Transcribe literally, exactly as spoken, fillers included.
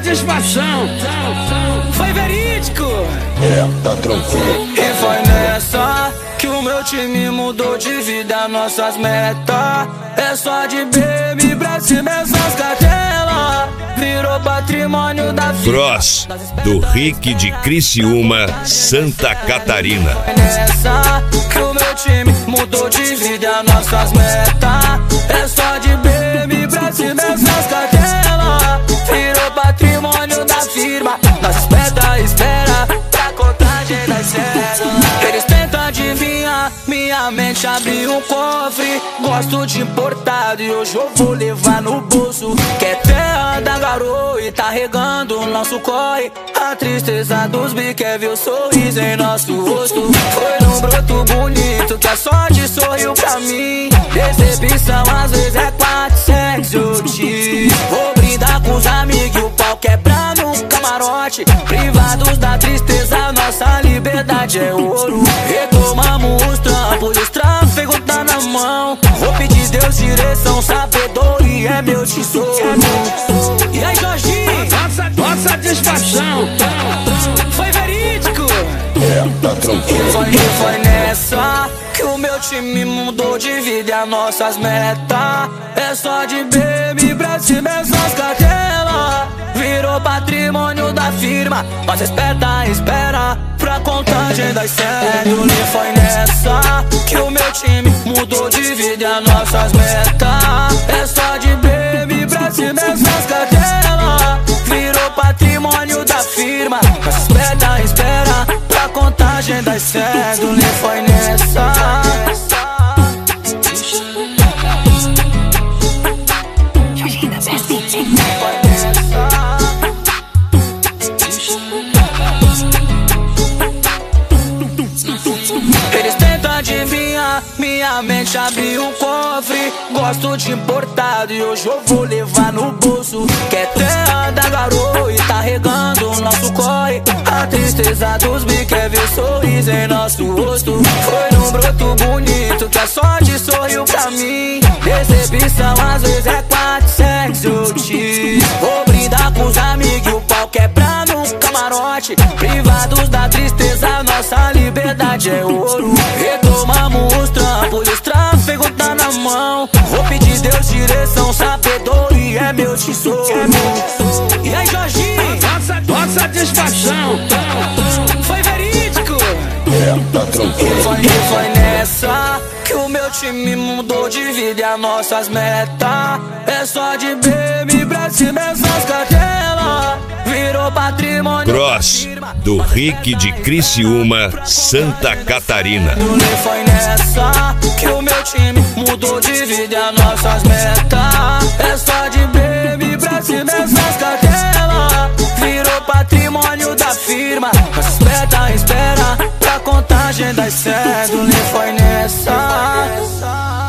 satisfação. Foi verídico. É, tá tranquilo. E foi nessa que o meu time mudou de vida, nossas metas. É só de B M, pra cima essas cartelas. Virou patrimônio da vida. Cross, do Rick de Criciúma, Santa Catarina. Foi nessa que o meu time mudou de vida, nossas metas. É só de B M, pra cima essas cartelas. Virou patrimônio da firma. Nós espera, espera pra contagem das células. Eles tentam adivinhar, minha mente abriu um cofre. Gosto de importado e hoje eu vou levar no bolso. Que é terra da garoa e tá regando o nosso corre. A tristeza dos bi quer ver o sorriso em nosso rosto. Foi num broto bonito que a sorte sorriu pra mim. Decepção às vezes é quatro, sete ou X. Vou brindar com os amigos e o pau quebrar no camarote. Privados da tristeza, nossa liberdade é ouro. Retomamos os trampos, os tráfegos tá na mão. Vou pedir Deus direção, sabedoria é meu tesouro. E aí, Jorginho? Nossa satisfação. Foi verídico. É, tá tranquilo. Foi, foi nessa que o meu time mudou de vida e as nossas metas. É só de B M, pra cima essas cartelas. Virou patrimônio da firma. Mas espera, espera pra contagem das cédulas. E foi nessa que o meu time mudou de vida e as nossas metas. É só de B M, pra cima essas cartelas. Virou patrimônio da firma. Mas espera, espera pra contagem das cédulas. E foi nessa. Eles tentam adivinhar, minha mente abriu um cofre. Gosto de importado e hoje eu vou levar no bolso. Que é terra da garoa e tá regando o nosso corre. A tristeza dos bi quer ver o sorriso em nosso rosto. Foi num broto bonito que a sorte sorriu pra mim. Decepção às vezes é quatro, sete ou X. Vou brindar com os amigos e o pau quebrar no camarote. Privados da tristeza, nossa liberdade é ouro. Retomamos os trampos, os tráfegos tá na mão. Vou pedir Deus direção, sabedoria é meu tesouro. E aí, Jorginho? Nossa satisfação. Foi verídico. É, tá tranquilo. Foi, foi nessa que o meu time mudou de vida e as nossas metas. É só de B M, pra cima essas cartelas. Virou patrimônio. Cross, do Rick de Criciúma, Santa Catarina. E foi nessa que o meu time mudou de vida e as nossas metas. É só de B M, pra cima essas cartelas. Virou patrimônio da firma. Mas espera, espera pra contagem das cédulas. E foi nessa.